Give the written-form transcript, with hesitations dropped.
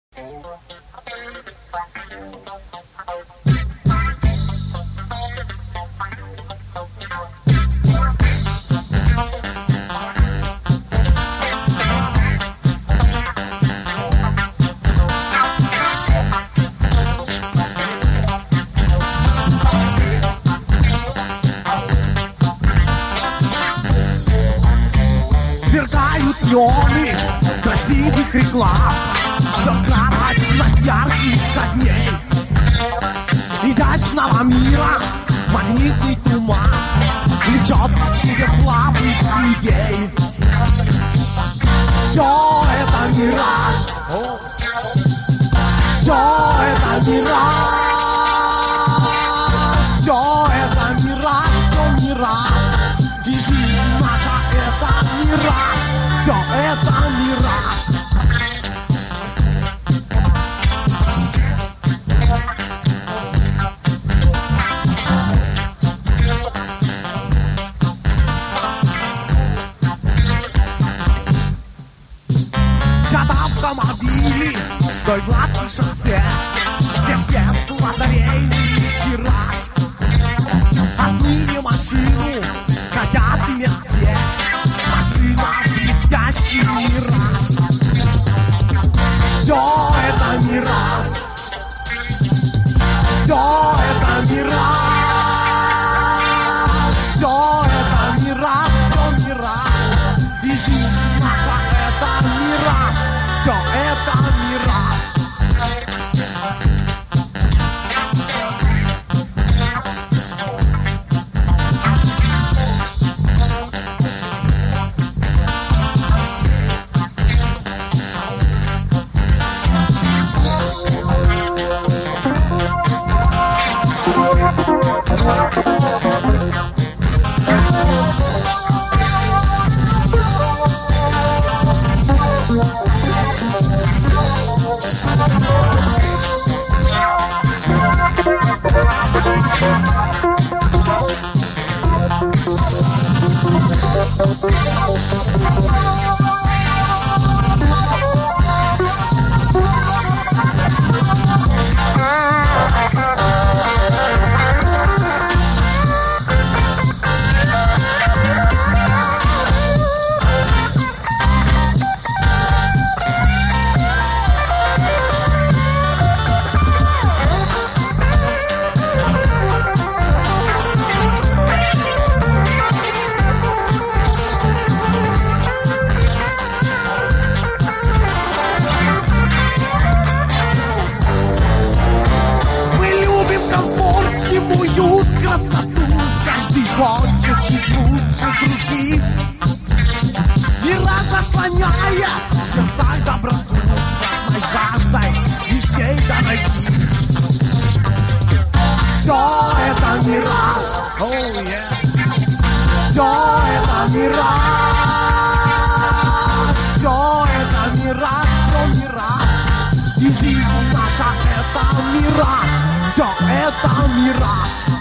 Сверкают неоны красивых реклам, ярких огней изящного мира, магнитный туман влечет к себе славы людей. Все это мираж, все это мираж, все это мираж, все мираж. И жизнь наша это мираж, все это мираж. Чат автомобилей вдоль гладких шоссе, всем ест лотерейный тираж. Отныне машину хотят иметь все, машина блестящий мираж. Все это мираж, все это мираж, все это мираж, все мираж. И жизнь наша это мираж, все это мираж. Уют, красоту, каждый хочет чуть лучше других. Мира заслоняет в сердцах доброту, красной жаждой вещей дорогих. Все это мираж, все это мираж, все это мираж, все мираж. И жизнь наша это мираж, все это мираж.